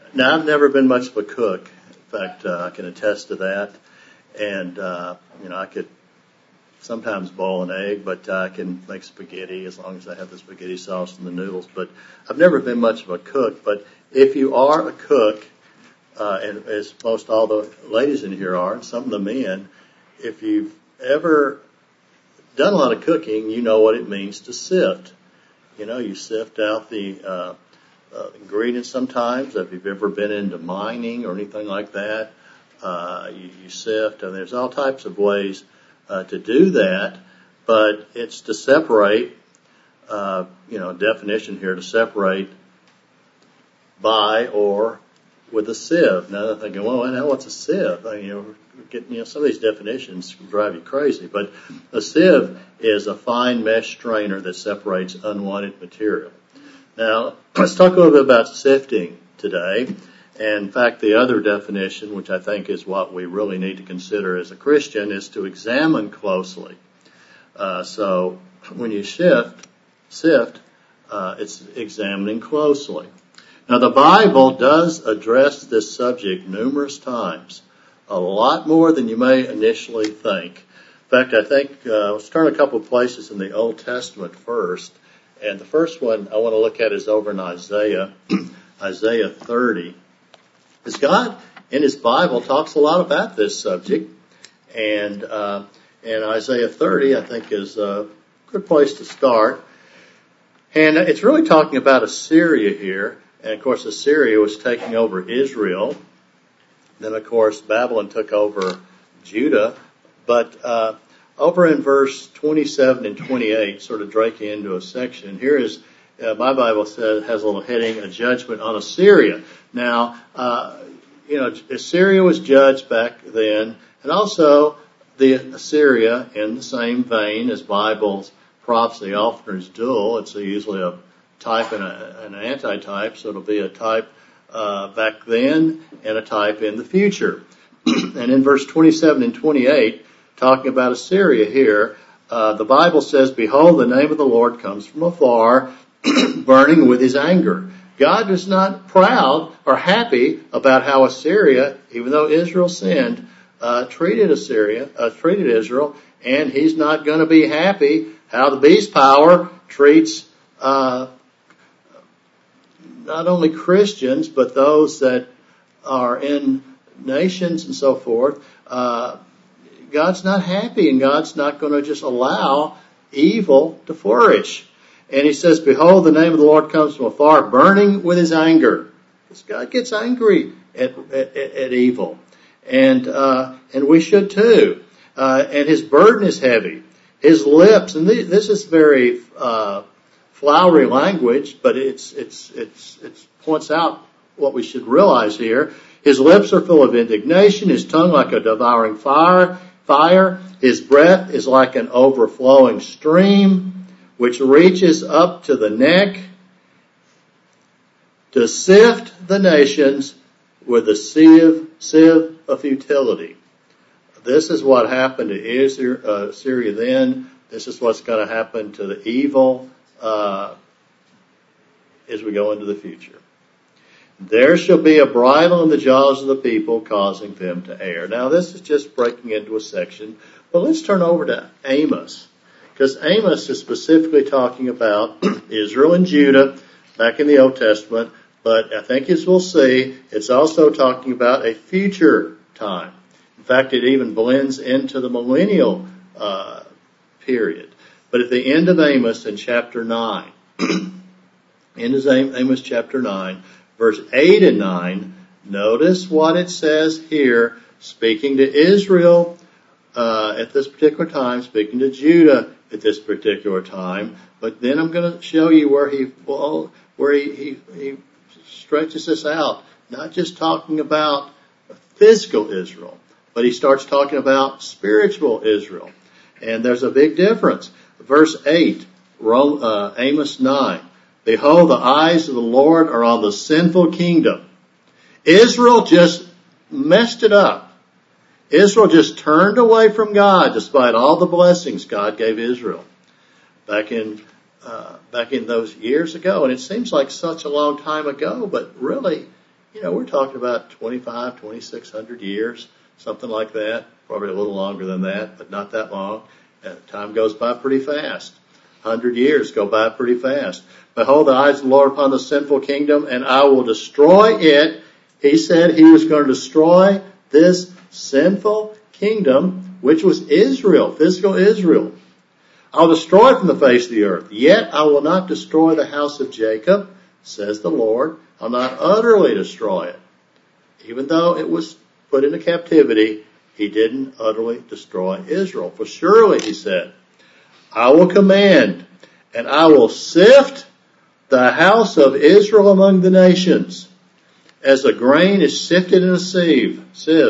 Now, I've never been much of a cook. In fact, I can attest to that. And, I could sometimes boil an egg, but I can make spaghetti as long as I have the spaghetti sauce and the noodles. But I've never been much of a cook. But if you are a cook, and as most all the ladies in here are, and some of the men, if you've ever done a lot of cooking, you know what it means to sift. You sift out the ingredients sometimes. If you've ever been into mining or anything like that, you sift, and there's all types of ways to do that, but it's to separate, definition here, to separate by or with a sieve. Now they're thinking, well, what's a sieve? Some of these definitions drive you crazy, but a sieve is a fine mesh strainer that separates unwanted material. Now, let's talk a little bit about sifting today. And in fact, the other definition, which I think is what we really need to consider as a Christian, is to examine closely. So when you sift, it's examining closely. Now, the Bible does address this subject numerous times, a lot more than you may initially think. In fact, I think let's turn a couple of places in the Old Testament first. And the first one I want to look at is over in Isaiah, Isaiah 30. Because God, in His Bible, talks a lot about this subject. And Isaiah 30, I think, is a good place to start. And it's really talking about Assyria here. And, of course, Assyria was taking over Israel. Then, of course, Babylon took over Judah. But over in verse 27 and 28, sort of breaking into a section, here is, my Bible says, has a little heading, a judgment on Assyria. Now, Assyria was judged back then, and also the Assyria, in the same vein as Bible's prophecy often is dual. It's usually a type and an antitype, so it'll be a type back then and a type in the future. And in verse 27 and 28, talking about Assyria here, the Bible says, "Behold, the name of the Lord comes from afar, burning with His anger." God is not proud or happy about how Assyria, even though Israel sinned, treated Israel, and He's not going to be happy how the beast power treats not only Christians, but those that are in nations and so forth. God's not happy, and God's not going to just allow evil to flourish. And He says, "Behold, the name of the Lord comes from afar, burning with His anger." Because God gets angry at evil. And we should too. And His burden is heavy. His lips, and this is very flowery language, but it points out what we should realize here. His lips are full of indignation, His tongue like a devouring fire. His breath is like an overflowing stream, which reaches up to the neck, to sift the nations with a sieve of futility. This is what happened to Syria then. This is what's going to happen to the evil as we go into the future. "There shall be a bridle in the jaws of the people, causing them to err." Now, this is just breaking into a section, but let's turn over to Amos. Because Amos is specifically talking about Israel and Judah back in the Old Testament, but I think as we'll see, it's also talking about a future time. In fact, it even blends into the millennial period. But at the end of Amos in chapter 9, Amos chapter 9, verse 8 and 9, notice what it says here, speaking to Israel at this particular time, speaking to Judah at this particular time. But then I'm going to show you where he stretches this out, not just talking about physical Israel, but he starts talking about spiritual Israel. And there's a big difference. Verse 8, Amos 9. "Behold, the eyes of the Lord are on the sinful kingdom." Israel just messed it up. Israel just turned away from God despite all the blessings God gave Israel back in those years ago. And it seems like such a long time ago, but really We're talking about 2,600 years, something like that. Probably a little longer than that, but not that long. And time goes by pretty fast. 100 years go by pretty fast. Behold, the eyes of the Lord upon the sinful kingdom, and I will destroy it. He said he was going to destroy this sinful kingdom, which was Israel, physical Israel. I'll destroy it from the face of the earth. Yet I will not destroy the house of Jacob, says the Lord. I'll not utterly destroy it. Even though it was put into captivity, he didn't utterly destroy Israel. For surely, he said, I will command, and I will sift the house of Israel among the nations, as a grain is sifted in a sieve,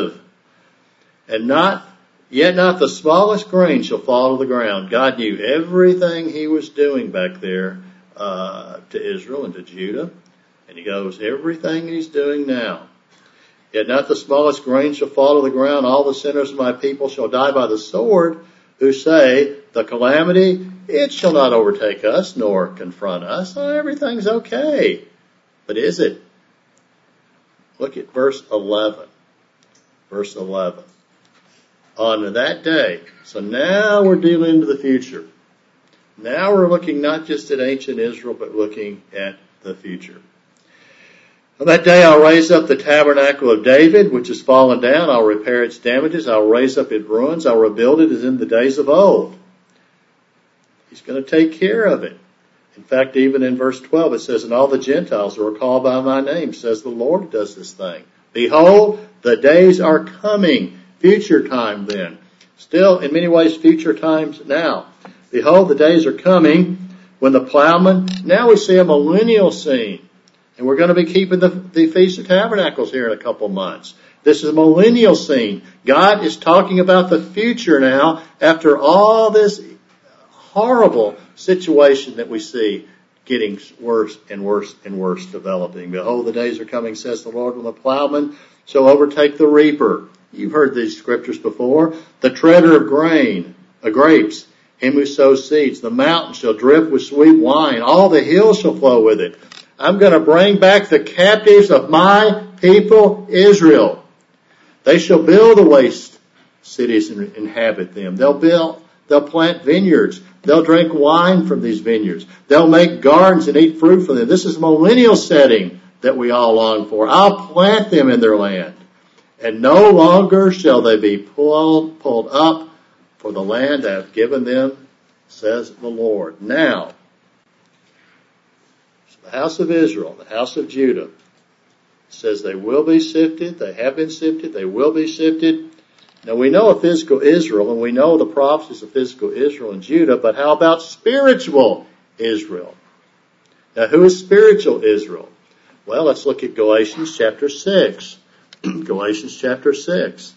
and yet not the smallest grain shall fall to the ground. God knew everything he was doing back there to Israel and to Judah, and he goes, everything he's doing now. Yet not the smallest grain shall fall to the ground. All the sinners of my people shall die by the sword, who say, the calamity, it shall not overtake us, nor confront us. Oh, everything's okay. But is it? Look at verse 11. Verse 11. On that day, so now we're dealing into the future. Now we're looking not just at ancient Israel, but looking at the future. On that day I'll raise up the tabernacle of David, which has fallen down. I'll repair its damages. I'll raise up its ruins. I'll rebuild it as in the days of old. He's going to take care of it. In fact, even in verse 12 it says, and all the Gentiles who are called by my name, says the Lord does this thing. Behold, the days are coming. Future time then. Still, in many ways, future times now. Behold, the days are coming when the plowman, now we see a millennial scene. And we're going to be keeping the Feast of Tabernacles here in a couple months. This is a millennial scene. God is talking about the future now after all this horrible situation that we see getting worse and worse and worse developing. Behold, the days are coming, says the Lord, when the plowman shall overtake the reaper. You've heard these scriptures before. The treader of grapes, him who sows seeds. The mountain shall drip with sweet wine. All the hills shall flow with it. I'm going to bring back the captives of my people Israel. They shall build the waste cities and inhabit them. They'll plant vineyards. They'll drink wine from these vineyards. They'll make gardens and eat fruit from them. This is a millennial setting that we all long for. I'll plant them in their land. And no longer shall they be pulled up for the land I have given them, says the Lord. Now, the house of Israel, the house of Judah, says they will be sifted, they have been sifted, they will be sifted. Now we know of physical Israel, and we know the prophecies of physical Israel and Judah, but how about spiritual Israel? Now who is spiritual Israel? Well, let's look at Galatians chapter 6. Galatians chapter 6.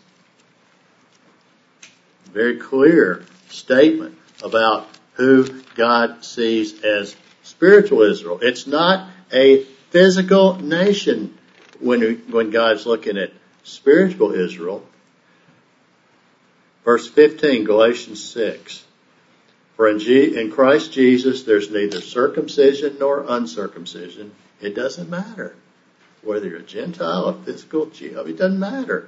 Very clear statement about who God sees as spiritual Israel. It's not a physical nation when God's looking at spiritual Israel. Verse 15, Galatians 6. For in Christ Jesus there's neither circumcision nor uncircumcision. It doesn't matter. Whether you're a Gentile, a physical Jew, it doesn't matter.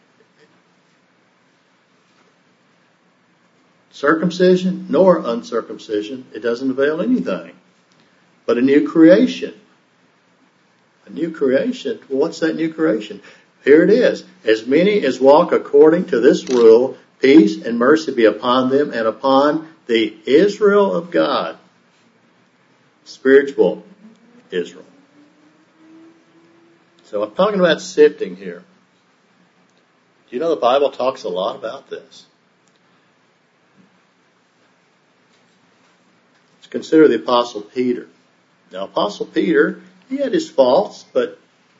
Circumcision nor uncircumcision, it doesn't avail anything. But a new creation. A new creation. Well, what's that new creation? Here it is. As many as walk according to this rule, peace and mercy be upon them and upon the Israel of God. Spiritual Israel. So I'm talking about sifting here. Do you know the Bible talks a lot about this? Let's consider the Apostle Peter. Now, Apostle Peter, he had his faults, but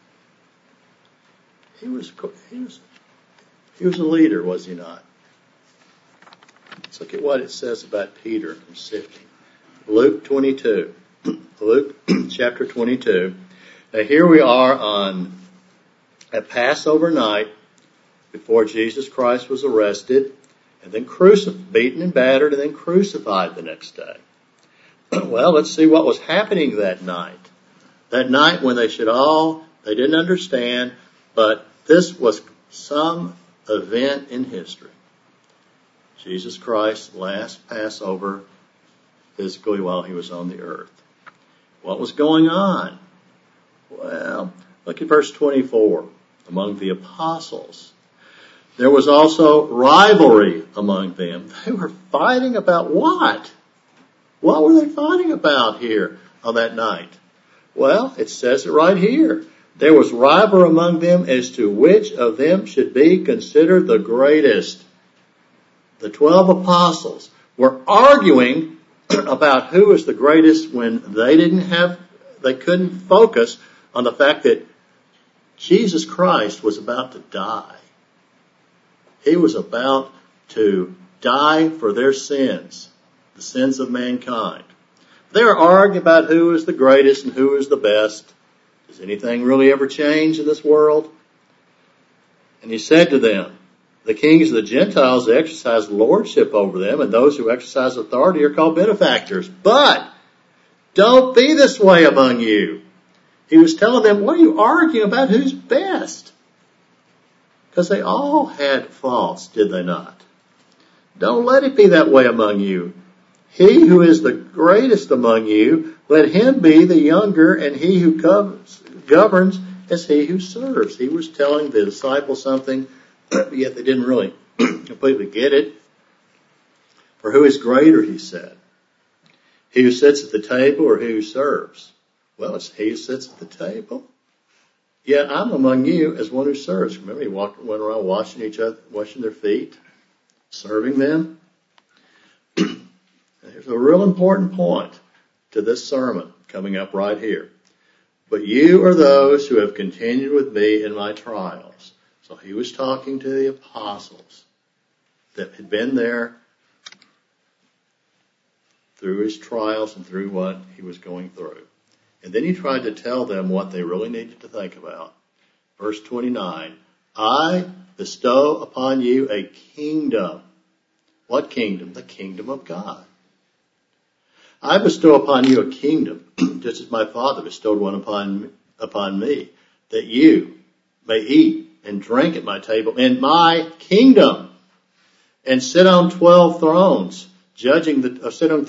he was a leader, was he not? Let's look at what it says about Peter and sifting. Luke 22. Luke chapter 22. Now here we are on a Passover night before Jesus Christ was arrested and then beaten and battered and then crucified the next day. Well, let's see what was happening that night. That night when they should all They didn't understand, but this was some event in history. Jesus Christ's last Passover physically while he was on the earth. What was going on? Well, look at verse 24. Among the apostles, there was also rivalry among them. They were fighting about what? What were they fighting about here on that night? Well, it says it right here. There was rivalry among them as to which of them should be considered the greatest. The 12 apostles were arguing about who was the greatest when they couldn't focus on the fact that Jesus Christ was about to die. He was about to die for their sins, the sins of mankind. They were arguing about who is the greatest and who is the best. Does anything really ever change in this world? And he said to them, the kings of the Gentiles exercise lordship over them, and those who exercise authority are called benefactors. But don't be this way among you. He was telling them, what are you arguing about who's best? Because they all had faults, did they not? Don't let it be that way among you. He who is the greatest among you, let him be the younger, and he who governs as he who serves. He was telling the disciples something, yet they didn't really completely get it. For who is greater, he said? He who sits at the table or he who serves? Well, it's he who sits at the table. Yet I'm among you as one who serves. Remember, he went around washing their feet, serving them. There's a real important point to this sermon coming up right here. But you are those who have continued with me in my trials. So he was talking to the apostles that had been there through his trials and through what he was going through. And then he tried to tell them what they really needed to think about. Verse 29, I bestow upon you a kingdom. What kingdom? The kingdom of God. I bestow upon you a kingdom, just as my Father bestowed one upon me, that you may eat and drink at my table in my kingdom, and sit on 12 thrones, judging the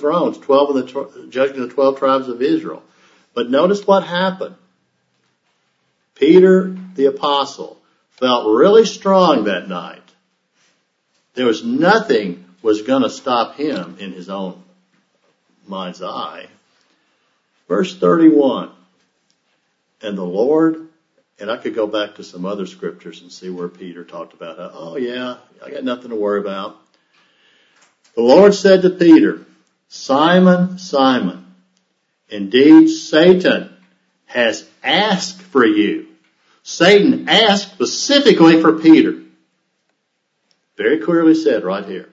12 tribes of Israel. But notice what happened. Peter, the apostle, felt really strong that night. There was nothing was going to stop him in his own mind's eye. Verse 31. And the Lord, and I could go back to some other scriptures and see where Peter talked about, I got nothing to worry about. The Lord said to Peter, Simon, Simon, indeed Satan has asked for you. Satan asked specifically for Peter. Very clearly said right here.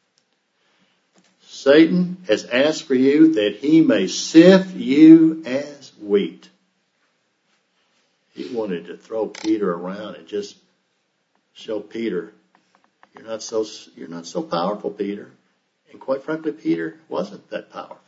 Satan has asked for you that he may sift you as wheat. He wanted to throw Peter around and just show Peter, you're not so powerful, Peter. And quite frankly, Peter wasn't that powerful.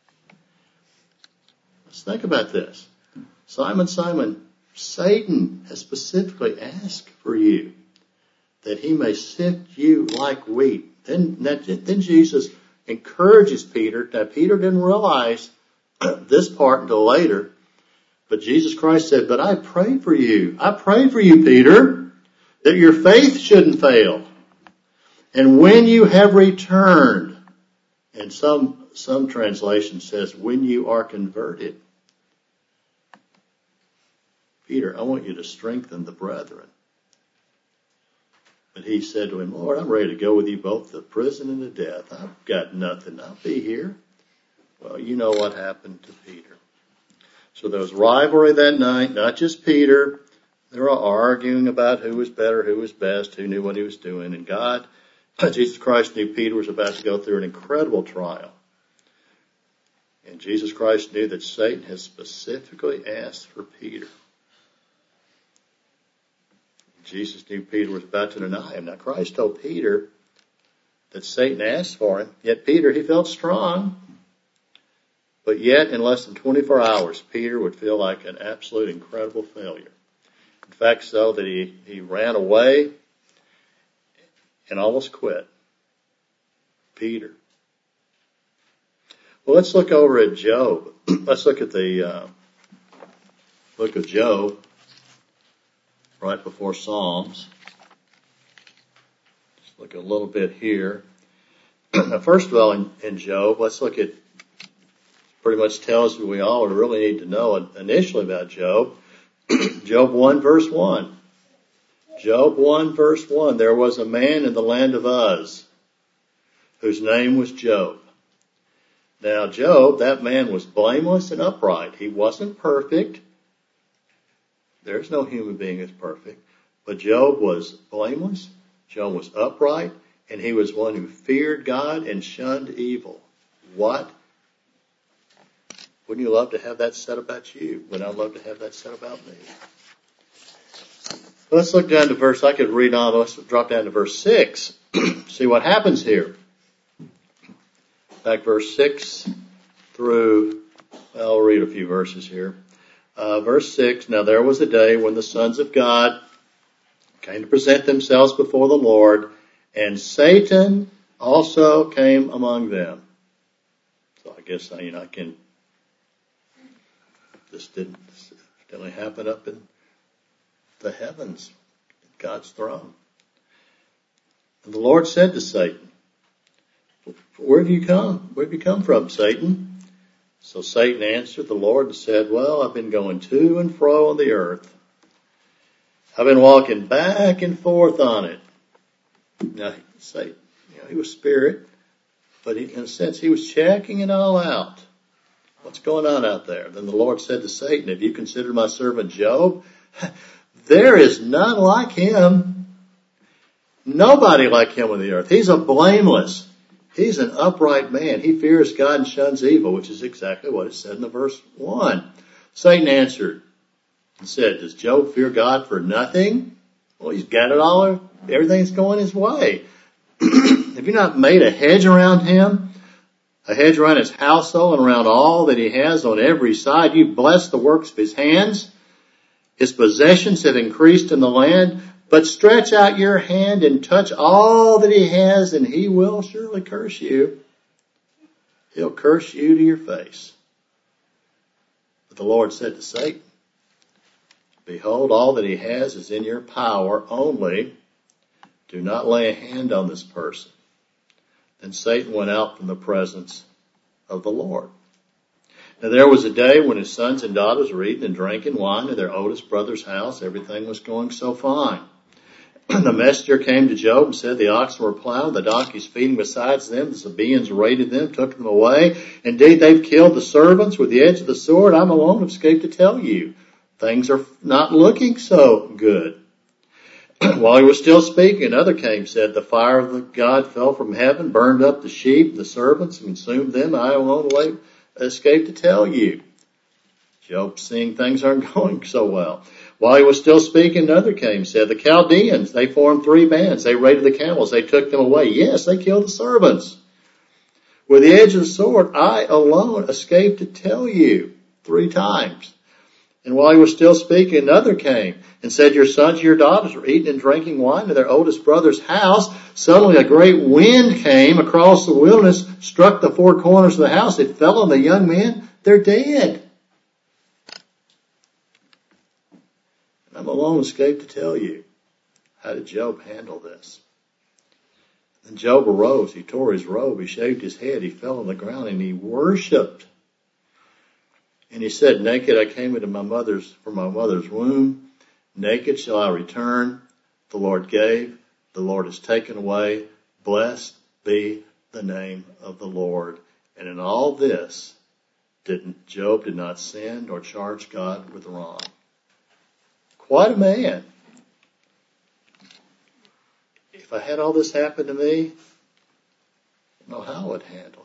Let's think about this. Simon, Simon, Satan has specifically asked for you that he may sift you like wheat. Then Jesus encourages Peter. Now, Peter didn't realize this part until later. But Jesus Christ said, but I pray for you. I pray for you, Peter, that your faith shouldn't fail. And when you have returned, and some translation says, when you are converted, Peter, I want you to strengthen the brethren. But he said to him, Lord, I'm ready to go with you both to prison and to death. I've got nothing. I'll be here. Well, you know what happened to Peter. So there was rivalry that night, not just Peter. They were all arguing about who was better, who was best, who knew what he was doing. And God, Jesus Christ knew Peter was about to go through an incredible trial. And Jesus Christ knew that Satan had specifically asked for Peter. Jesus knew Peter was about to deny him. Now Christ told Peter that Satan asked for him. Yet Peter, he felt strong. But yet in less than 24 hours, Peter would feel like an absolute incredible failure. In fact, so that he ran away and almost quit. Peter. Well, let's look over at Job. Let's look at the book of Job right before Psalms. Just look a little bit here. Now, first of all, in Job, let's look at, pretty much tells us what we all really need to know initially about Job. Job 1 verse 1. Job 1 verse 1. There was a man in the land of Uz whose name was Job. Now Job, that man was blameless and upright. He wasn't perfect. There's no human being that's perfect. But Job was blameless. Job was upright. And he was one who feared God and shunned evil. What? Wouldn't you love to have that said about you? Wouldn't I love to have that said about me? Let's look down to verse, I could read on, let's drop down to verse 6. See what happens here. Back verse 6 through, well, I'll read a few verses here. Verse 6, now there was a day when the sons of God came to present themselves before the Lord, and Satan also came among them. So I guess, I can, this didn't happen up in the heavens, God's throne. And the Lord said to Satan, where have you come? Where have you come from, Satan? So Satan answered the Lord and said, well, I've been going to and fro on the earth. I've been walking back and forth on it. Now, Satan, he was spirit, but in a sense he was checking it all out. What's going on out there? Then the Lord said to Satan, have you considered my servant Job? There is none like him. Nobody like him on the earth. He's a blameless. He's an upright man. He fears God and shuns evil, which is exactly what it said in the verse 1. Satan answered and said, does Job fear God for nothing? Well, he's got it all. Everything's going his way. Have you not made a hedge around him? A hedge around his household and around all that he has on every side. You bless the works of his hands. His possessions have increased in the land. But stretch out your hand and touch all that he has, and he will surely curse you. He'll curse you to your face. But the Lord said to Satan, behold, all that he has is in your power, only do not lay a hand on this person. Then Satan went out from the presence of the Lord. Now there was a day when his sons and daughters were eating and drinking wine in their oldest brother's house. Everything was going so fine. The messenger came to Job and said the oxen were plowing, the donkeys feeding beside them, the Sabaeans raided them, took them away. Indeed, they've killed the servants with the edge of the sword. I'm alone, have escaped to tell you. Things are not looking so good. While he was still speaking, another came, said, the fire of the God fell from heaven, burned up the sheep, the servants, and consumed them. I alone escaped to tell you. Job, seeing things aren't going so well. While he was still speaking, another came, said, the Chaldeans, they formed 3 bands. They raided the camels. They took them away. Yes, they killed the servants. With the edge of the sword, I alone escaped to tell you 3 times. And while he was still speaking, another came and said, your sons and your daughters were eating and drinking wine in their oldest brother's house. Suddenly a great wind came across the wilderness, struck the 4 corners of the house. It fell on the young men. They're dead. I'm alone, escaped to tell you. How did Job handle this? Then Job arose. He tore his robe. He shaved his head. He fell on the ground and he worshipped. And he said, naked I came from my mother's womb. Naked shall I return. The Lord gave. The Lord has taken away. Blessed be the name of the Lord. And in all this, Job did not sin nor charge God with wrong. Quite a man. If I had all this happen to me, I don't know how I would handle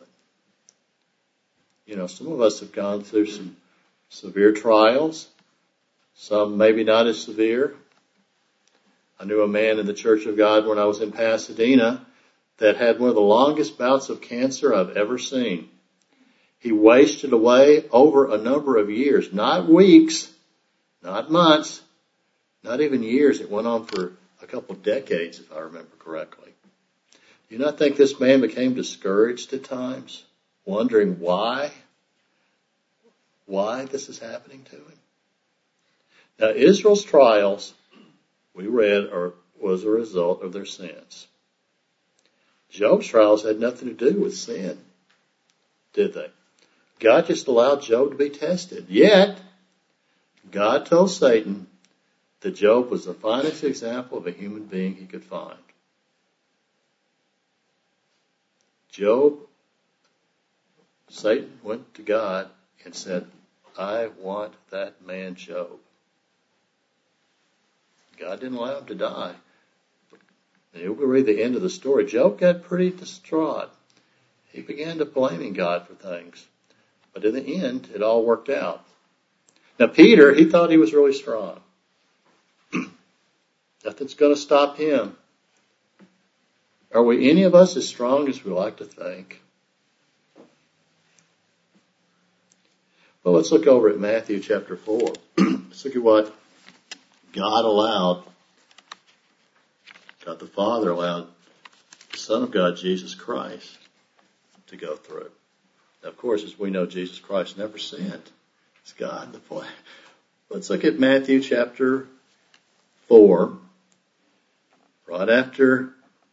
it. Some of us have gone through some severe trials. Some maybe not as severe. I knew a man in the Church of God when I was in Pasadena that had one of the longest bouts of cancer I've ever seen. He wasted away over a number of years, not weeks, not months, Not even years. It went on for a couple decades, if I remember correctly. Do you not think this man became discouraged at times, wondering why this is happening to him? Now, Israel's trials, we read, was a result of their sins. Job's trials had nothing to do with sin, did they? God just allowed Job to be tested. Yet, God told Satan that Job was the finest example of a human being he could find. Satan went to God and said, I want that man Job. God didn't allow him to die. And you'll read the end of the story. Job got pretty distraught. He began to blaming God for things. But in the end, it all worked out. Now Peter, he thought he was really strong. Nothing's going to stop him. Are we any of us as strong as we like to think? Well, let's look over at Matthew chapter 4. Let's look at what God the Father allowed the Son of God, Jesus Christ, to go through. Now, of course, as we know, Jesus Christ never sinned. It's God the Father. Let's look at Matthew chapter 4. Right after,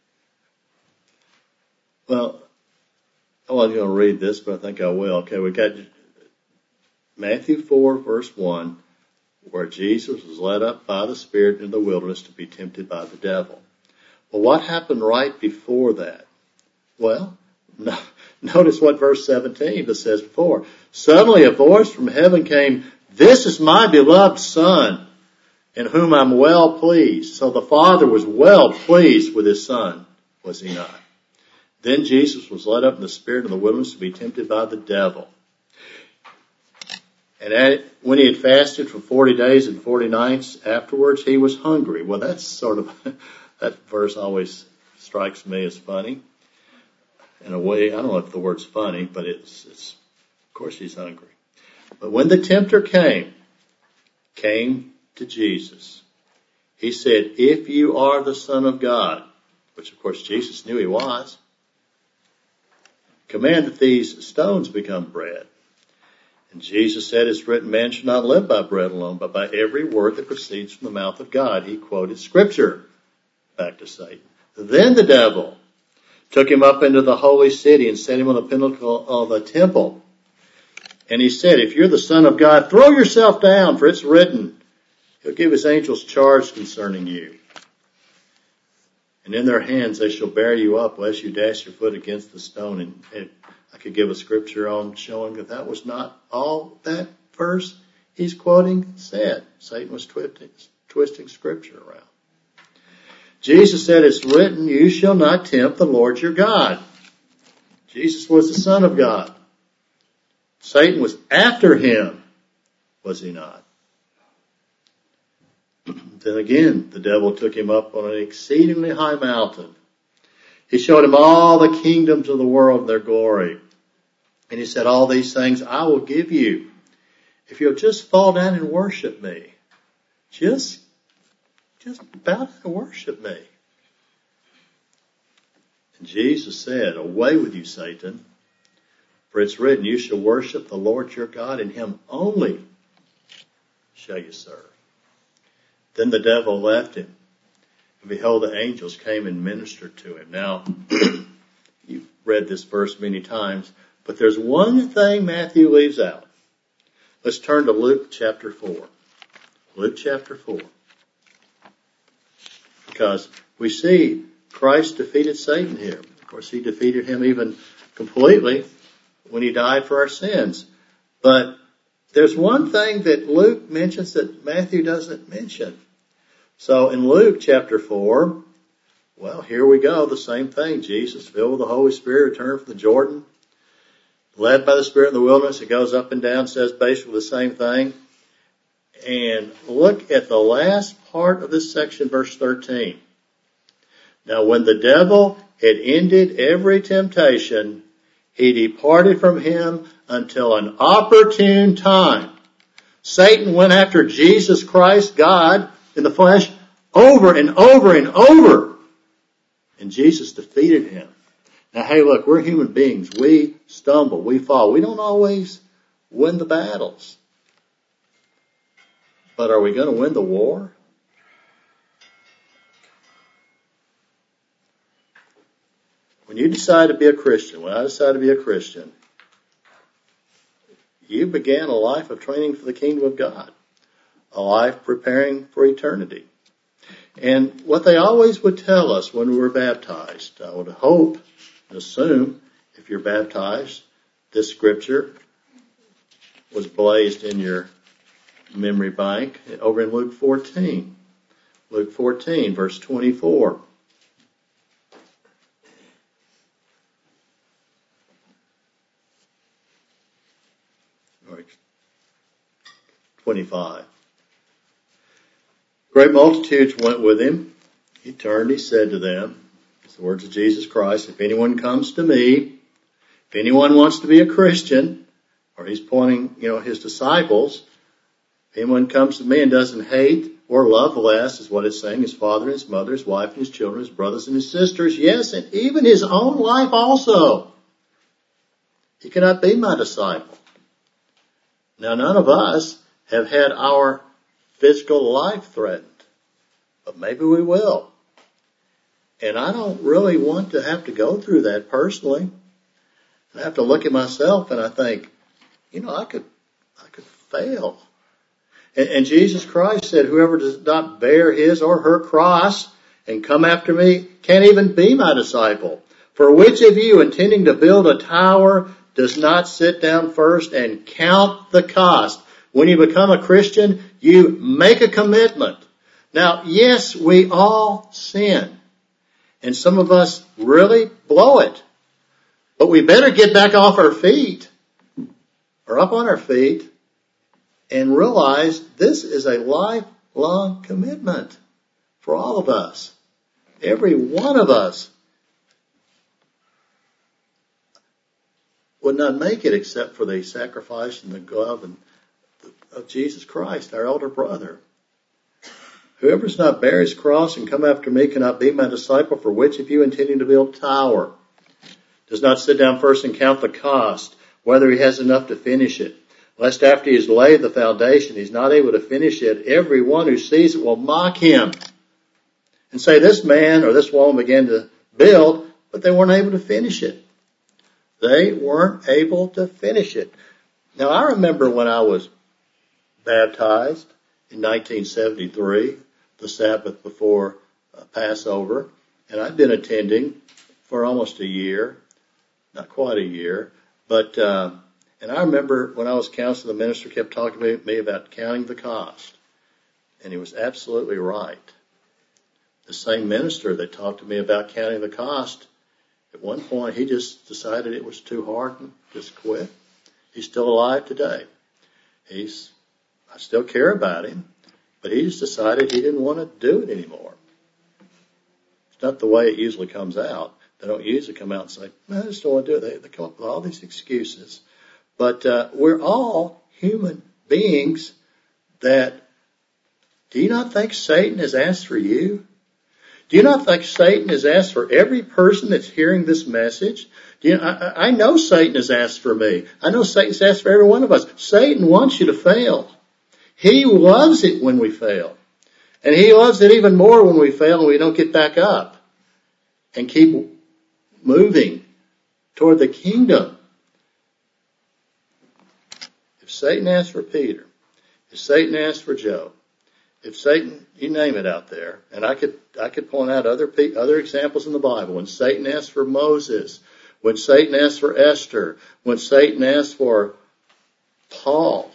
well, I wasn't going to read this, but I think I will. Okay, we got Matthew 4, verse 1, where Jesus was led up by the Spirit into the wilderness to be tempted by the devil. Well, what happened right before that? Well, notice what verse 17 says before. Suddenly a voice from heaven came, "This is my beloved Son, in whom I'm well pleased." So the Father was well pleased with his Son, was he not? Then Jesus was led up in the Spirit in the wilderness to be tempted by the devil. And when he had fasted for 40 days and 40 nights afterwards, he was hungry. Well, that's sort of, that verse always strikes me as funny. In a way, I don't know if the word's funny, but it's of course he's hungry. But when the tempter came to Jesus, he said, "If you are the Son of God," which of course Jesus knew he was, "command that these stones become bread." And Jesus said, "It's written, man should not live by bread alone, but by every word that proceeds from the mouth of God." He quoted Scripture back to Satan. Then the devil took him up into the holy city and set him on the pinnacle of the temple. And he said, "If you're the Son of God, throw yourself down, for it's written, He'll give His angels charge concerning you. And in their hands they shall bear you up, lest you dash your foot against the stone." And I could give a scripture on showing that was not all that verse he's quoting said. Satan was twisting scripture around. Jesus said, "It's written, you shall not tempt the Lord your God." Jesus was the Son of God. Satan was after him, was he not? Then again, the devil took him up on an exceedingly high mountain. He showed him all the kingdoms of the world and their glory. And he said, "All these things I will give you if you'll just fall down and worship me." Just bow down and worship me. And Jesus said, "Away with you, Satan, for it's written, you shall worship the Lord your God, and Him only shall you serve." Then the devil left him, and behold, the angels came and ministered to him. Now, you've read this verse many times, but there's one thing Matthew leaves out. Let's turn to Luke chapter 4. Luke chapter 4. Because we see Christ defeated Satan here. Of course, He defeated him even completely when He died for our sins. But there's one thing that Luke mentions that Matthew doesn't mention. So in Luke chapter 4, well, here we go, the same thing. Jesus, filled with the Holy Spirit, returned from the Jordan, led by the Spirit in the wilderness. It goes up and down, says basically the same thing. And look at the last part of this section, verse 13. "Now when the devil had ended every temptation, he departed from him until an opportune time." Satan went after Jesus Christ, God, in the flesh over and over and over. And Jesus defeated him. Now, hey, look, we're human beings. We stumble. We fall. We don't always win the battles. But are we going to win the war? When you decide to be a Christian, when I decided to be a Christian, you began a life of training for the kingdom of God, a life preparing for eternity. And what they always would tell us when we were baptized, I would hope and assume if you're baptized, this scripture was blazed in your memory bank over in Luke 14. Luke 14, verse 24. 25. Great multitudes went with him. He turned, he said to them, it's the words of Jesus Christ, if anyone comes to me, if anyone wants to be a Christian, or he's pointing, his disciples, if anyone comes to me and doesn't hate or love less, is what it's saying, his father and his mother, his wife and his children, his brothers and his sisters, yes, and even his own life also, he cannot be my disciple. Now, none of us have had our physical life threatened, but maybe we will. And I don't really want to have to go through that personally. I have to look at myself and I think, I could fail. And Jesus Christ said, whoever does not bear his or her cross and come after me can't even be my disciple. For which of you, intending to build a tower, does not sit down first and count the cost? When you become a Christian, you make a commitment. Now, yes, we all sin. And some of us really blow it. But we better get back off our feet, or up on our feet, and realize this is a lifelong commitment for all of us. Every one of us would not make it except for the sacrifice and the love of Jesus Christ, our elder brother. Whoever does not bear his cross and come after me cannot be my disciple, for which of you intending to build a tower does not sit down first and count the cost, whether he has enough to finish it, lest after he has laid the foundation, he's not able to finish it. Every one who sees it will mock him and say, this man or this woman began to build, but they weren't able to finish it. They weren't able to finish it. Now, I remember when I was baptized in 1973, the Sabbath before Passover, and I'd been attending for almost a year, not quite a year, but and I remember when I was counseling, the minister kept talking to me about counting the cost, and he was absolutely right. The same minister that talked to me about counting the cost, at one point he just decided it was too hard and just quit. He's still alive today. I still care about him, but he just decided he didn't want to do it anymore. It's not the way it usually comes out. They don't usually come out and say, I just don't want to do it. They come up with all these excuses. But we're all human beings that, do you not think Satan has asked for you? Do you not think Satan has asked for every person that's hearing this message? I know Satan has asked for me. I know Satan's asked for every one of us. Satan wants you to fail. He loves it when we fail. And he loves it even more when we fail and we don't get back up and keep moving toward the kingdom. If Satan asked for Peter, if Satan asked for Job, if Satan, you name it out there, and I could point out other examples in the Bible. When Satan asked for Moses, when Satan asked for Esther, when Satan asked for Paul,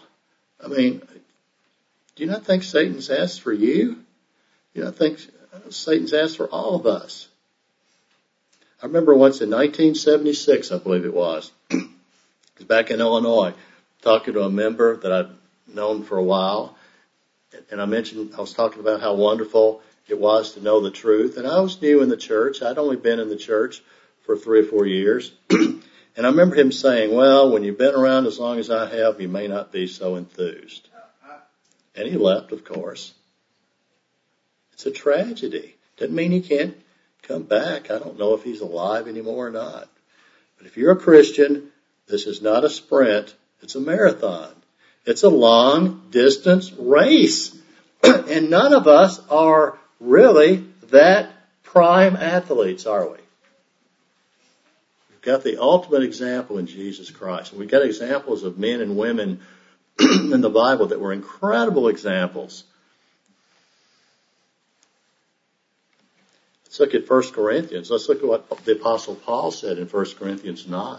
do you not think Satan's asked for you? Do you not think Satan's asked for all of us? I remember once in 1976, I believe it was back in Illinois, talking to a member that I'd known for a while. And I was talking about how wonderful it was to know the truth. And I was new in the church. I'd only been in the church for 3 or 4 years. And I remember him saying, well, when you've been around as long as I have, you may not be so enthused. And he left, of course. It's a tragedy. Doesn't mean he can't come back. I don't know if he's alive anymore or not. But if you're a Christian, this is not a sprint. It's a marathon. It's a long-distance race. And none of us are really that prime athletes, are we? We've got the ultimate example in Jesus Christ. We've got examples of men and women in the Bible that were incredible examples. Let's look at 1 Corinthians. Let's look at what the Apostle Paul said in 1 Corinthians 9.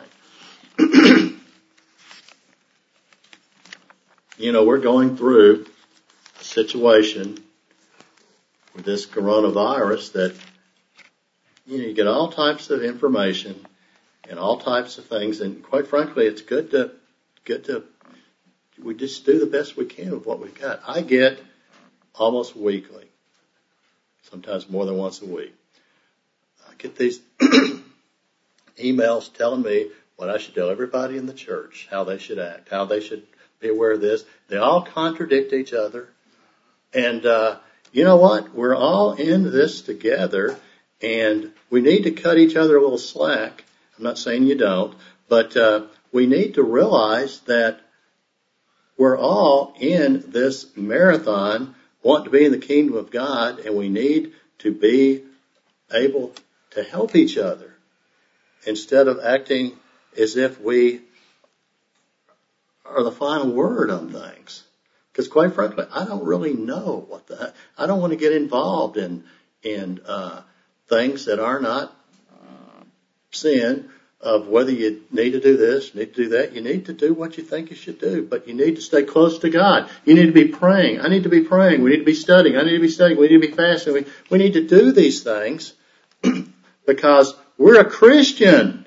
We're going through a situation with this coronavirus that, you get all types of information and all types of things. And quite frankly, it's good to, we just do the best we can with what we've got. I get almost weekly, sometimes more than once a week. I get these emails telling me what I should tell everybody in the church, how they should act, how they should be aware of this. They all contradict each other. And you know what? We're all in this together, and we need to cut each other a little slack. I'm not saying you don't, but we need to realize that we're all in this marathon, want to be in the kingdom of God, and we need to be able to help each other instead of acting as if we are the final word on things. Because quite frankly, I don't really know I don't want to get involved in things that are not sin, of whether you need to do this, need to do that. You need to do what you think you should do, but you need to stay close to God. You need to be praying. I need to be praying. We need to be studying. I need to be studying. We need to be fasting. We need to do these things because we're a Christian.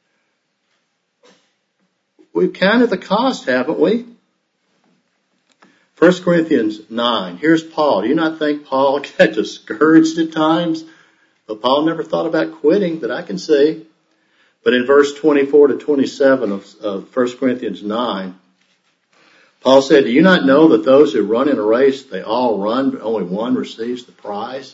We've counted the cost, haven't we? 1 Corinthians 9. Here's Paul. Do you not think Paul got discouraged at times? But Paul never thought about quitting that I can see. But in verse 24 to 27 of 1 Corinthians 9, Paul said, do you not know that those who run in a race, they all run, but only one receives the prize?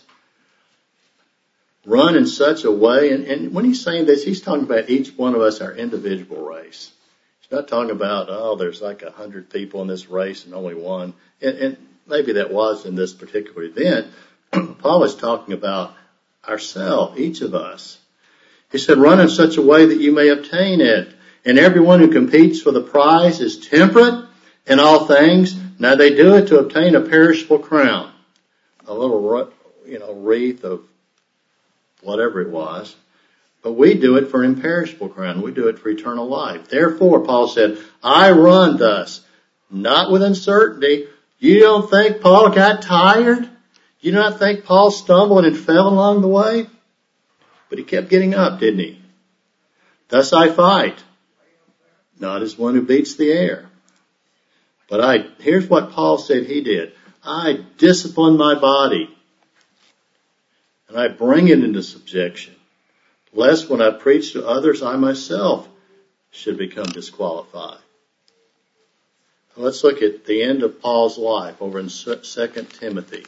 Run in such a way, and when he's saying this, he's talking about each one of us, our individual race. He's not talking about, there's like 100 people in this race and only one. And maybe that was in this particular event. Paul is talking about ourselves, each of us. He said, run in such a way that you may obtain it. And everyone who competes for the prize is temperate in all things. Now they do it to obtain a perishable crown. A little, wreath of whatever it was. But we do it for an imperishable crown. We do it for eternal life. Therefore, Paul said, I run thus, not with uncertainty. You don't think Paul got tired? You do not think Paul stumbled and fell along the way? But he kept getting up, didn't he? Thus I fight, not as one who beats the air. But here's what Paul said he did. I discipline my body, and I bring it into subjection, lest when I preach to others, I myself should become disqualified. Let's look at the end of Paul's life over in 2 Timothy.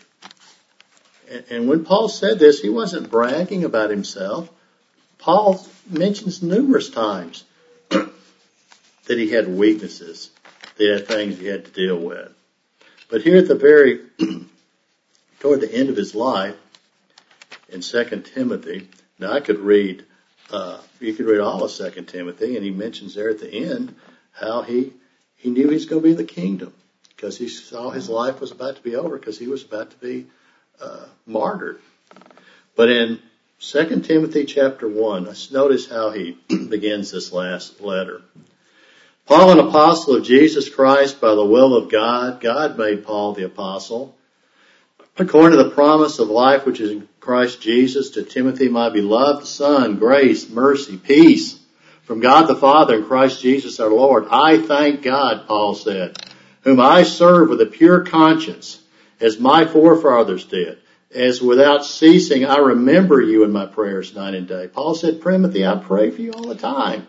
And when Paul said this, he wasn't bragging about himself. Paul mentions numerous times that he had weaknesses, that he had things he had to deal with. But here at the toward the end of his life, in 2 Timothy, now I could read, you could read all of 2 Timothy, and he mentions there at the end how he knew he was going to be in the kingdom because he saw his life was about to be over because he was about to be martyred. But in 2 Timothy chapter 1, let's notice how he begins this last letter. Paul, an apostle of Jesus Christ by the will of God. God made Paul the apostle. According to the promise of life which is in Christ Jesus, to Timothy, my beloved son, grace, mercy, peace from God the Father and Christ Jesus our Lord. I thank God, Paul said, whom I serve with a pure conscience, as my forefathers did, as without ceasing I remember you in my prayers night and day. Paul said, Timothy, I pray for you all the time,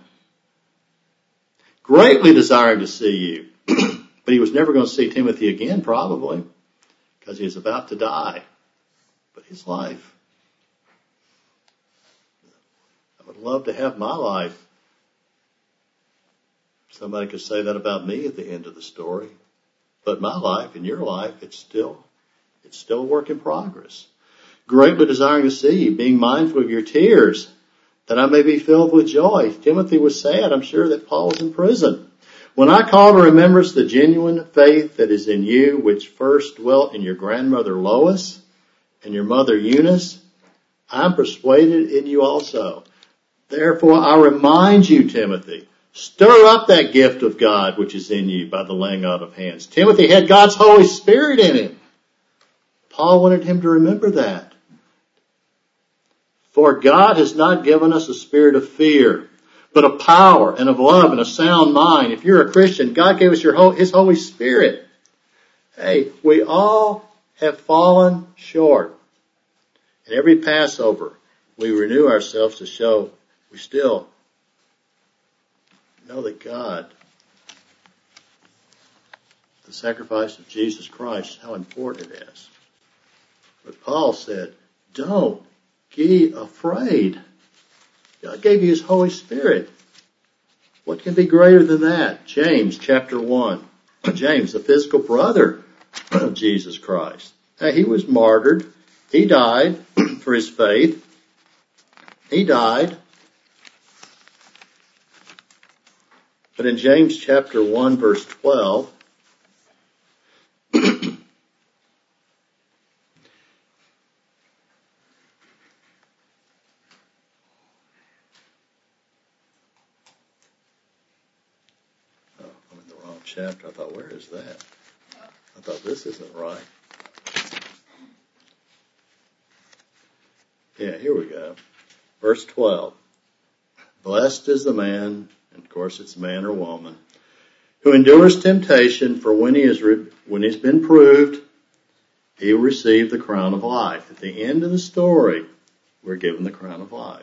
greatly desiring to see you. But he was never going to see Timothy again, probably, because he was about to die. but his life. I would love to have my life. Somebody could say that about me at the end of the story. But my life and your life, it's still a work in progress. Greatly desiring to see you, being mindful of your tears, that I may be filled with joy. Timothy was sad. I'm sure that Paul was in prison. When I call to remembrance the genuine faith that is in you, which first dwelt in your grandmother Lois and your mother Eunice, I'm persuaded in you also. Therefore I remind you, Timothy, stir up that gift of God which is in you by the laying out of hands. Timothy had God's Holy Spirit in him. Paul wanted him to remember that. For God has not given us a spirit of fear, but of power and of love and a sound mind. If you're a Christian, God gave us His Holy Spirit. Hey, we all have fallen short. And every Passover, we renew ourselves to show we still know that God, the sacrifice of Jesus Christ, how important it is. But Paul said, don't be afraid. God gave you His Holy Spirit. What can be greater than that? James chapter 1. James, the physical brother of Jesus Christ. Now, he was martyred. He died for his faith. He died. But in James chapter 1 verse 12, chapter. I thought, where is that? I thought, this isn't right. Yeah, here we go. Verse 12. Blessed is the man, and of course it's man or woman, who endures temptation, for when he's been proved, he will receive the crown of life. At the end of the story, we're given the crown of life,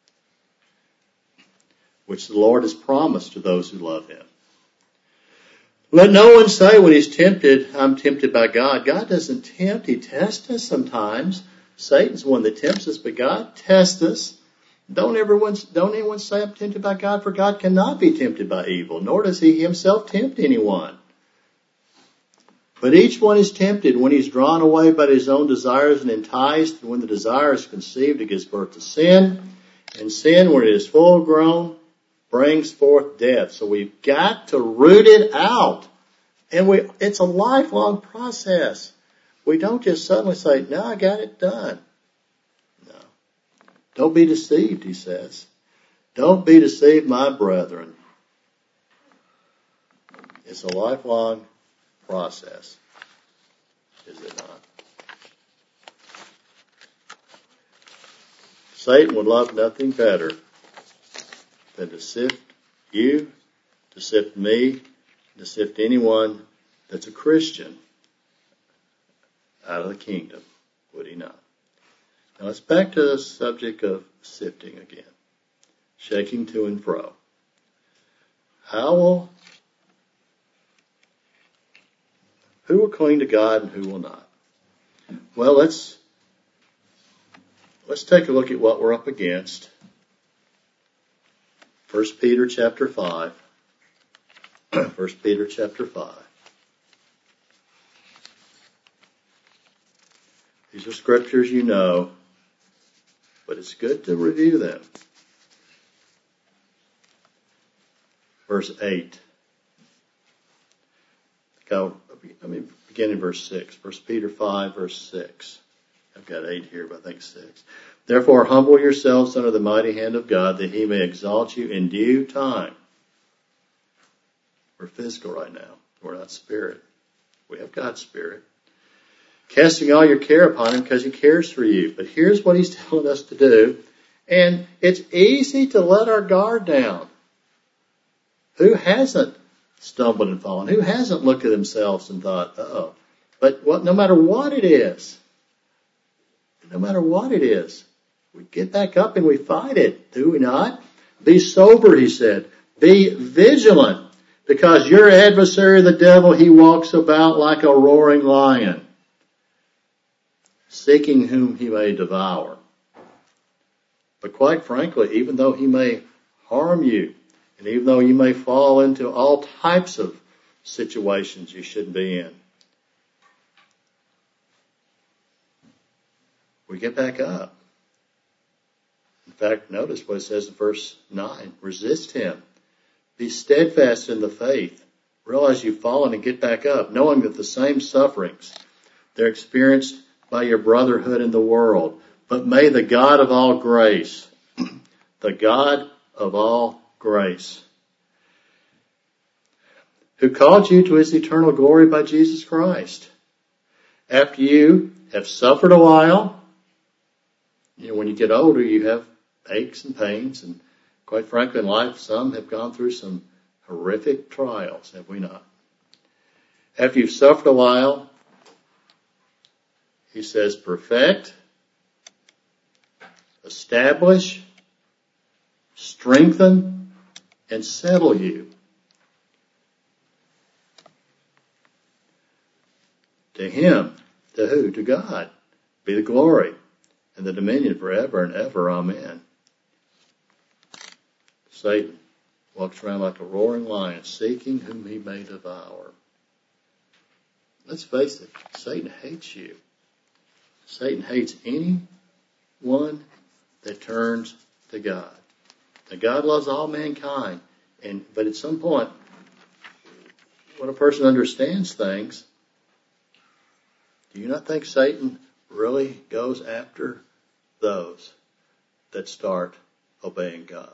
which the Lord has promised to those who love Him. Let no one say when he's tempted, I'm tempted by God. God doesn't tempt. He tests us sometimes. Satan's the one that tempts us, but God tests us. Don't anyone say I'm tempted by God, for God cannot be tempted by evil, nor does He Himself tempt anyone. But each one is tempted when he's drawn away by his own desires and enticed, and when the desire is conceived, it gives birth to sin. And sin, when it is full grown, brings forth death. So we've got to root it out. And it's a lifelong process. We don't just suddenly say, no, I got it done. No. Don't be deceived, he says. Don't be deceived, my brethren. It's a lifelong process. Is it not? Satan would love nothing better than to sift you, to sift me, to sift anyone that's a Christian out of the kingdom, would he not? Now let's back to the subject of sifting again. Shaking to and fro. Who will cling to God and who will not? Well, let's take a look at what we're up against. 1 Peter chapter 5. 1 Peter chapter 5. These are scriptures you know, but it's good to review them. Verse 8. Let me begin in verse 6. 1 Peter 5, verse 6. I've got 8 here, but I think 6. Therefore, humble yourselves under the mighty hand of God, that He may exalt you in due time. We're physical right now. We're not spirit. We have God's Spirit. Casting all your care upon Him because He cares for you. But here's what He's telling us to do. And it's easy to let our guard down. Who hasn't stumbled and fallen? Who hasn't looked at themselves and thought, uh-oh. But no matter what it is, we get back up and we fight it, do we not? Be sober, he said. Be vigilant, because your adversary, the devil, he walks about like a roaring lion. seeking whom he may devour. But quite frankly, even though he may harm you, and even though you may fall into all types of situations you shouldn't be in, we get back up. In fact, notice what it says in verse 9. Resist him. Be steadfast in the faith. Realize you've fallen and get back up, knowing that the same sufferings they're experienced by your brotherhood in the world. But may the God of all grace, the God of all grace, who called you to his eternal glory by Jesus Christ, after you have suffered a while, when you get older, you have aches and pains, and quite frankly, in life, some have gone through some horrific trials, have we not? After you've suffered a while, he says, perfect, establish, strengthen, and settle you. To him, to who? To God, be the glory and the dominion forever and ever. Amen. Satan walks around like a roaring lion, seeking whom he may devour. Let's face it, Satan hates you. Satan hates anyone that turns to God. Now, God loves all mankind, but at some point, when a person understands things, do you not think Satan really goes after those that start obeying God?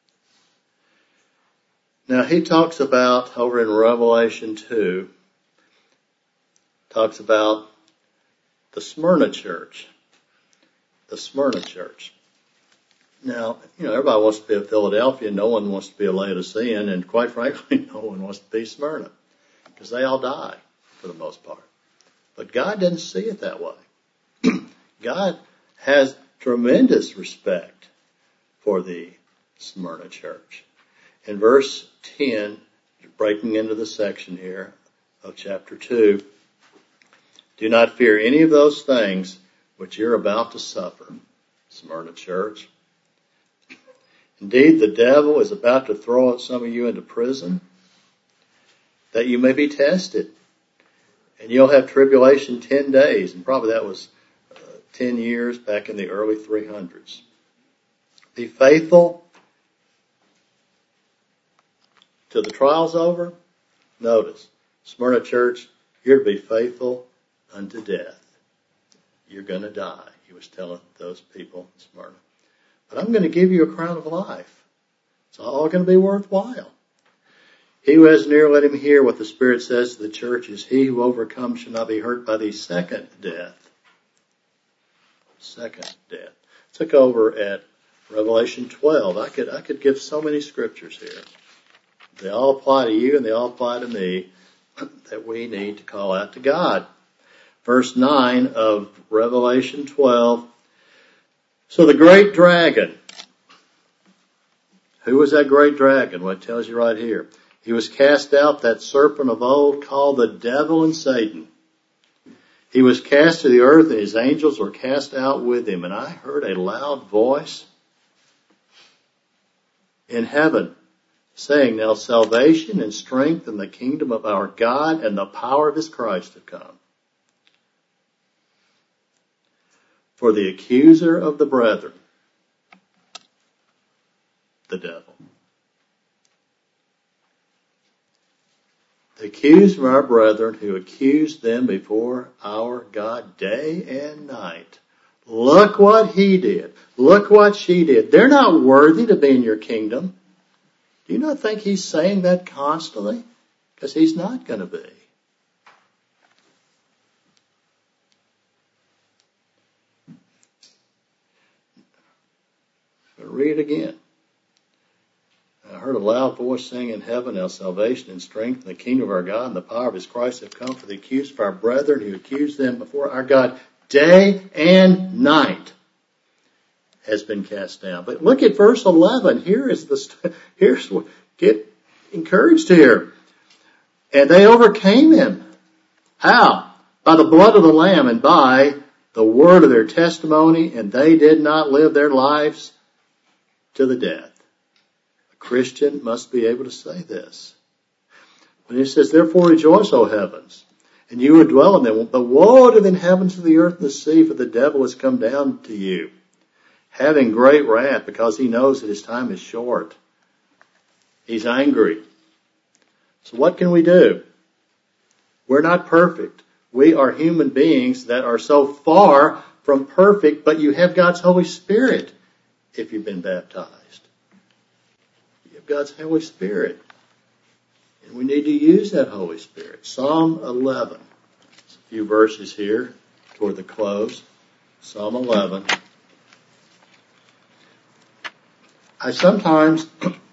Now, he talks about, over in Revelation 2, talks about the Smyrna church. The Smyrna church. Now, everybody wants to be a Philadelphia. No one wants to be a Laodicean. And quite frankly, no one wants to be Smyrna. Because they all die, for the most part. But God doesn't see it that way. God has tremendous respect for the Smyrna church. In verse 10, breaking into the section here of chapter 2, do not fear any of those things which you're about to suffer, Smyrna church. Indeed, the devil is about to throw some of you into prison, that you may be tested. And you'll have tribulation 10 days, and probably that was 10 years back in the early 300s. Be faithful till the trial's over. Notice, Smyrna church, you're to be faithful unto death. You're going to die, he was telling those people in Smyrna. But I'm going to give you a crown of life. It's all going to be worthwhile. He who has an ear, let him hear what the Spirit says to the churches. He who overcomes shall not be hurt by the second death. Second death. Let's look over at Revelation 12. I could give so many scriptures here. They all apply to you and they all apply to me, that we need to call out to God. Verse 9 of Revelation 12. So the great dragon. Who was that great dragon? Well, it tells you right here. He was cast out, that serpent of old, called the devil and Satan. He was cast to the earth, and his angels were cast out with him. And I heard a loud voice in heaven saying, now salvation and strength and the kingdom of our God and the power of his Christ have come. For the accuser of the brethren, the devil, the accuser of our brethren who accused them before our God day and night. Look what he did. Look what she did. They're not worthy to be in your kingdom. Do you not think he's saying that constantly? Because he's not going to be. But read it again. I heard a loud voice saying in heaven, now salvation and strength and the kingdom of our God and the power of his Christ have come, for the accused of our brethren who accused them before our God day and night has been cast down. But look at verse 11. Here's what, get encouraged here. And they overcame him. How? By the blood of the Lamb and by the word of their testimony, and they did not live their lives to the death. A Christian must be able to say this. When he says, therefore rejoice, O heavens, and you who dwell in them. But woe to the inhabitants of the earth and the sea, for the devil has come down to you, having great wrath, because he knows that his time is short. He's angry. So what can we do? We're not perfect. We are human beings that are so far from perfect, but you have God's Holy Spirit if you've been baptized. You have God's Holy Spirit. And we need to use that Holy Spirit. Psalm 11. There's a few verses here toward the close. Psalm 11. I sometimes,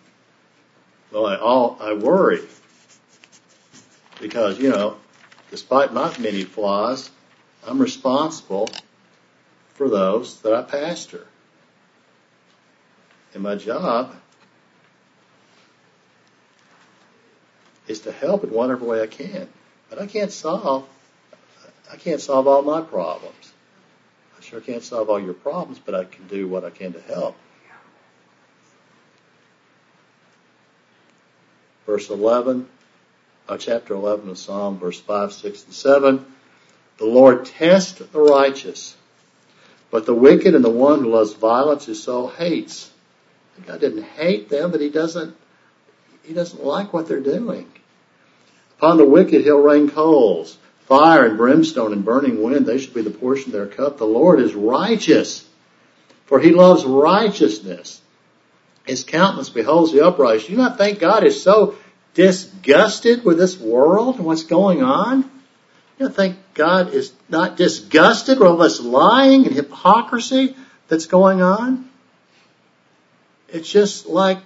I worry because, despite my many flaws, I'm responsible for those that I pastor. And my job is to help in whatever way I can. But I can't solve all my problems. I sure can't solve all your problems, but I can do what I can to help. Chapter 11 of Psalm, verse 5, 6, and 7. The Lord tests the righteous, but the wicked and the one who loves violence his soul hates. God didn't hate them, but He doesn't like what they're doing. Upon the wicked He'll rain coals, fire and brimstone and burning wind. They shall be the portion of their cup. The Lord is righteous, for He loves righteousness. His countenance beholds the upright. Do you not think God is so disgusted with this world and what's going on? You don't think God is not disgusted with all this lying and hypocrisy that's going on? It's just like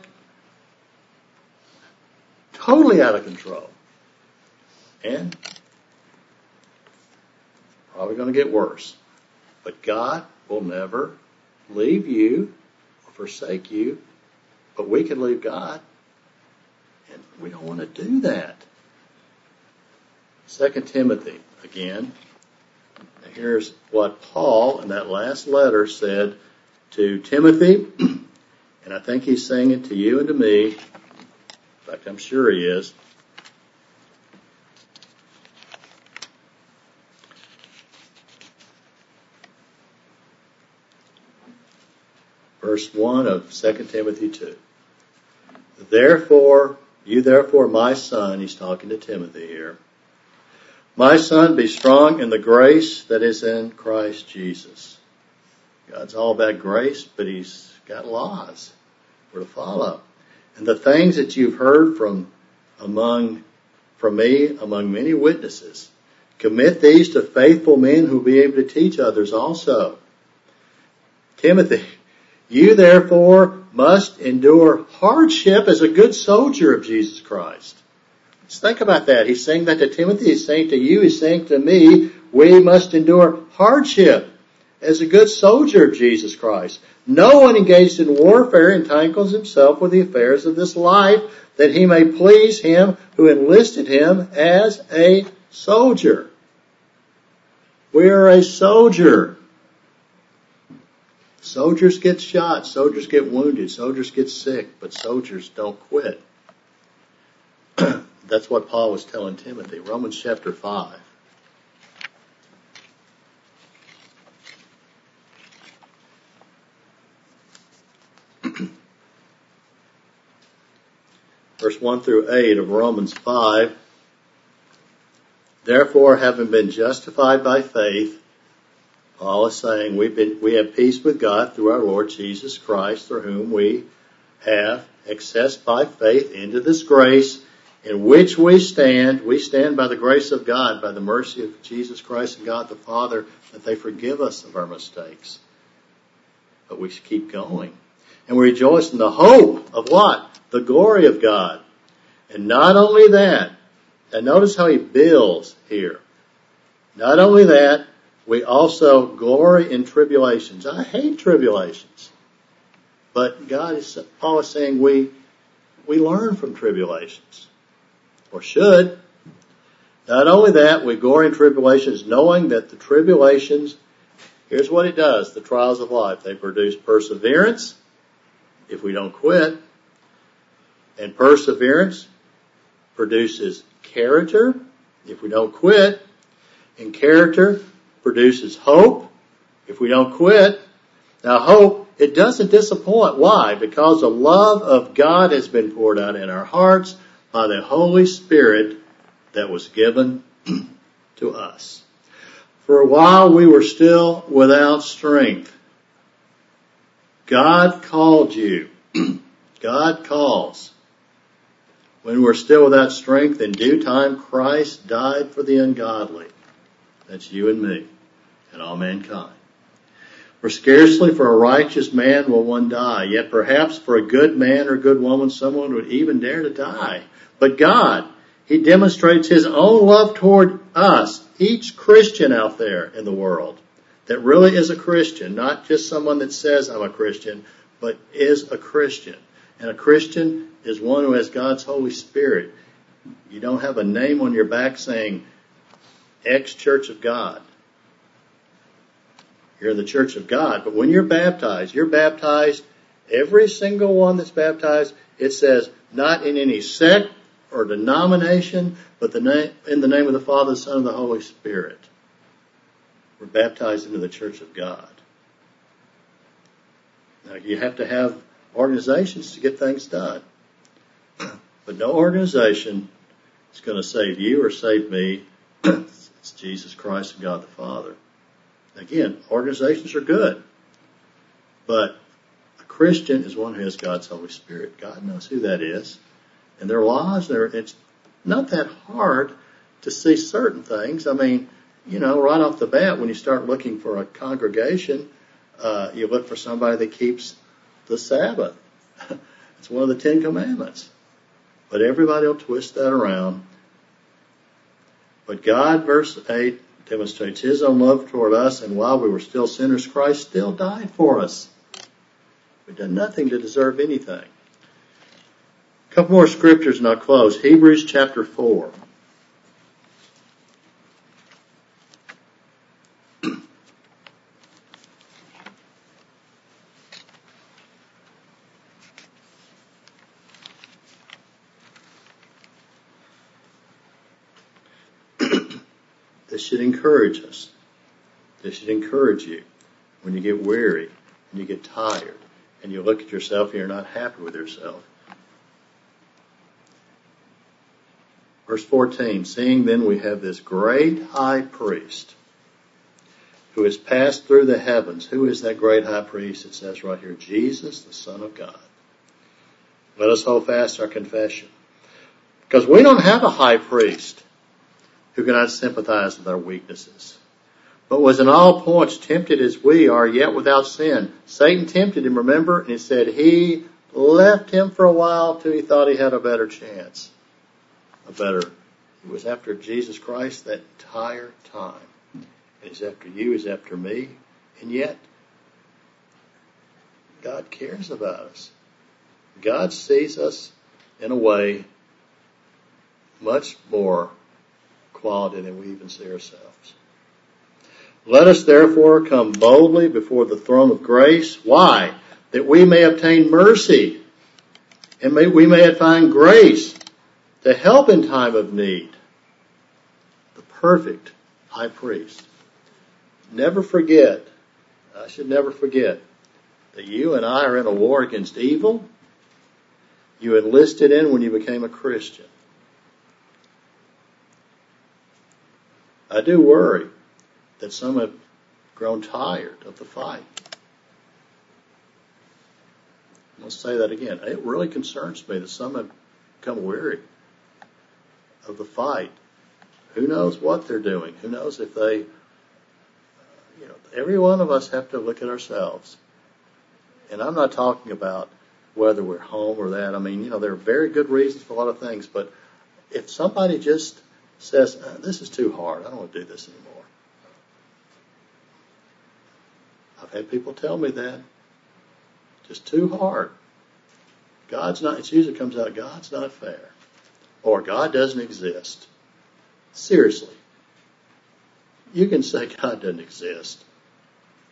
totally out of control. And probably going to get worse. But God will never leave you or forsake you. But we can leave God. And we don't want to do that. 2 Timothy, again. Here's what Paul, in that last letter, said to Timothy. And I think he's saying it to you and to me. In fact, I'm sure he is. Verse 1 of 2 Timothy 2. Therefore, my son, he's talking to Timothy here. My son, be strong in the grace that is in Christ Jesus. God's all about grace, but He's got laws we're to follow. And the things that you've heard from me among many witnesses, commit these to faithful men who will be able to teach others also. Timothy, you therefore must endure hardship as a good soldier of Jesus Christ. Let's think about that. He's saying that to Timothy. He's saying to you. He's saying to me, we must endure hardship as a good soldier of Jesus Christ. No one engaged in warfare entangles himself with the affairs of this life, that he may please Him who enlisted him as a soldier. We are a soldier. Soldiers get shot, soldiers get wounded, soldiers get sick, but soldiers don't quit. That's what Paul was telling Timothy. Romans chapter 5. Verse 1 through 8 of Romans 5. Therefore, having been justified by faith, Paul is saying we have peace with God through our Lord Jesus Christ, through whom we have access by faith into this grace in which we stand. We stand by the grace of God, by the mercy of Jesus Christ and God the Father, that they forgive us of our mistakes. But we keep going. And we rejoice in the hope of what? The glory of God. And not only that, and notice how he builds here. Not only that, we also glory in tribulations. I hate tribulations. But Paul is saying we learn from tribulations. Or should. Not only that, we glory in tribulations, knowing that the tribulations Here's what it does, the trials of life. They produce perseverance if we don't quit. And perseverance produces character if we don't quit. And character produces hope if we don't quit. Now hope, it doesn't disappoint. Why? Because the love of God has been poured out in our hearts by the Holy Spirit that was given to us. For a while we were still without strength. God called you. God calls. When we're still without strength, in due time Christ died for the ungodly. That's you and me and all mankind. For scarcely for a righteous man will one die, yet perhaps for a good man or good woman someone would even dare to die. But God, He demonstrates His own love toward us, each Christian out there in the world that really is a Christian, not just someone that says I'm a Christian, but is a Christian. And a Christian is one who has God's Holy Spirit. You don't have a name on your back saying, ex-Church of God. You're in the Church of God. But when you're baptized, every single one that's baptized, it says, not in any sect or denomination, but in the name of the Father, the Son, and the Holy Spirit. We're baptized into the Church of God. Now, you have to have organizations to get things done. But no organization is going to save you or save me. It's Jesus Christ and God the Father. Again, organizations are good. But a Christian is one who has God's Holy Spirit. God knows who that is. And their laws, it's not that hard to see certain things. I mean, right off the bat, when you start looking for a congregation, you look for somebody that keeps the Sabbath. It's one of the 10 Commandments. But everybody will twist that around. But God, verse 8, demonstrates His own love toward us, and while we were still sinners, Christ still died for us. We've done nothing to deserve anything. A couple more scriptures and I'll close. Hebrews chapter 4. This should encourage us. This should encourage you when you get weary and you get tired and you look at yourself and you're not happy with yourself. Verse 14, seeing then we have this great high priest who has passed through the heavens. Who is that great high priest? It says right here, Jesus, the Son of God. Let us hold fast our confession. Because we don't have a high priest who cannot sympathize with our weaknesses, but was in all points tempted as we are, yet without sin. Satan tempted him, remember, and he said he left him for a while till he thought he had a better chance. He was after Jesus Christ that entire time. And he's after you, he's after me, and yet God cares about us. God sees us in a way much more quality than we even see ourselves. Let us therefore come boldly before the throne of grace. Why? That we may obtain mercy and we may find grace to help in time of need. The perfect high priest. Never forget, I should never forget, that you and I are in a war against evil. You enlisted in when you became a Christian. I do worry that some have grown tired of the fight. Let's say that again. It really concerns me that some have become weary of the fight. Who knows what they're doing? Who knows if they, every one of us have to look at ourselves. And I'm not talking about whether we're home or that. I mean, there are very good reasons for a lot of things, but if somebody just says, this is too hard, I don't want to do this anymore. I've had people tell me that. Just too hard. It usually comes out, God's not fair. Or God doesn't exist. Seriously. You can say God doesn't exist.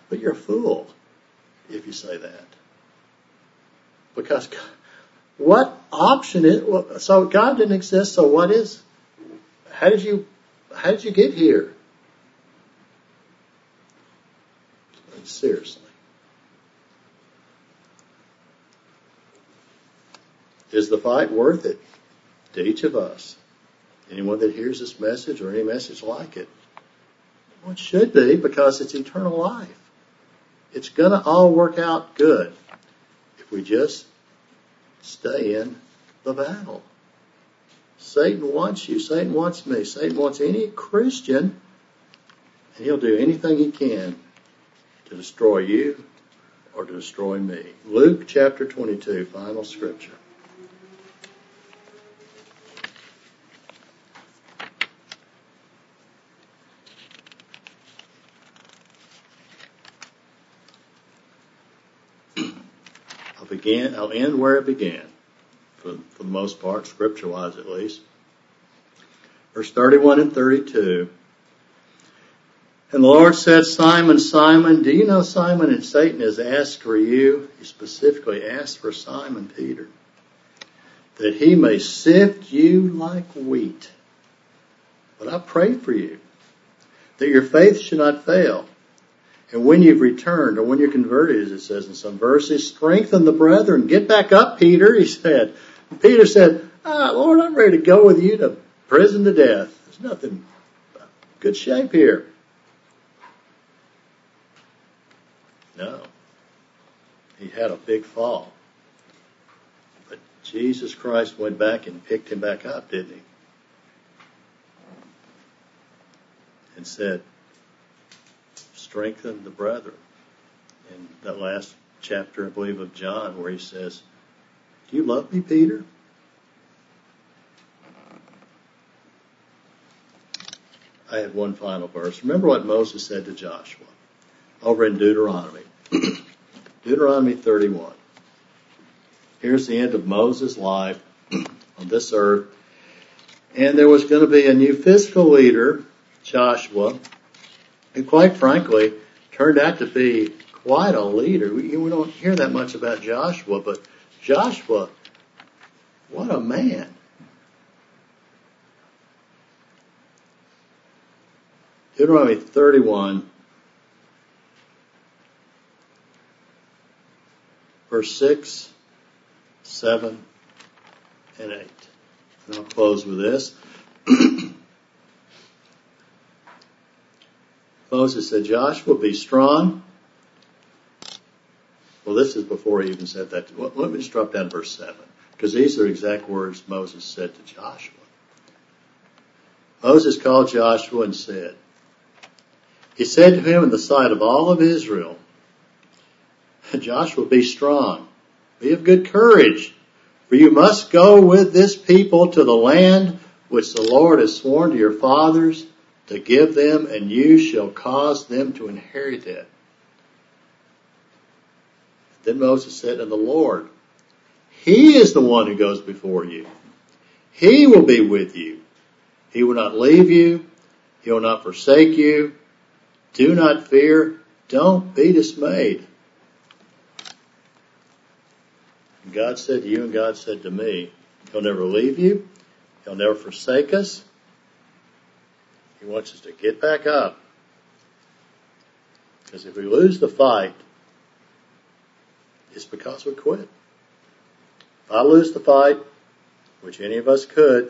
But you're a fool if you say that. Because what option is, so God didn't exist, so what is, how did you get here? Seriously. Is the fight worth it to each of us? Anyone that hears this message or any message like it? Well, it should be, because it's eternal life. It's going to all work out good if we just stay in the battle. Satan wants you. Satan wants me. Satan wants any Christian, and he'll do anything he can to destroy you or to destroy me. Luke chapter 22, final scripture. I'll end where it began, for the most part, scripture-wise at least. Verse 31 and 32. And the Lord said, Simon, Simon, do you know Simon, and Satan has asked for you? He specifically asked for Simon Peter, that he may sift you like wheat. But I pray for you, that your faith should not fail. And when you've returned, or when you're converted, as it says in some verses, strengthen the brethren. Get back up, Peter, he said. And Peter said, Lord, I'm ready to go with you to prison to death. There's nothing, good shape here. No. He had a big fall. But Jesus Christ went back and picked him back up, didn't he? And said, strengthen the brethren. In that last chapter, I believe, of John, where he says, do you love me, Peter? I had one final verse. Remember what Moses said to Joshua over in Deuteronomy. Deuteronomy 31. Here's the end of Moses' life on this earth. And there was going to be a new physical leader, Joshua, who quite frankly turned out to be quite a leader. We don't hear that much about Joshua, but Joshua, what a man. Deuteronomy 31, verse 6, 7, and 8. And I'll close with this. Moses said, Joshua, be strong. Well, this is before he even said that. Well, let me just drop down to verse 7, because these are exact words Moses said to Joshua. Moses called Joshua and said, he said to him in the sight of all of Israel, Joshua, be strong, be of good courage, for you must go with this people to the land which the Lord has sworn to your fathers to give them, and you shall cause them to inherit it. Then Moses said to the Lord, he is the one who goes before you. He will be with you. He will not leave you. He will not forsake you. Do not fear. Don't be dismayed. And God said to you, and God said to me, he'll never leave you. He'll never forsake us. He wants us to get back up. Because if we lose the fight, it's because we quit. If I lose the fight, which any of us could,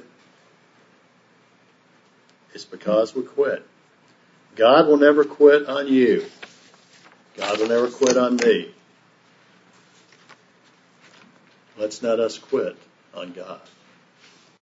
it's because we quit. God will never quit on you. God will never quit on me. Let's not us quit on God.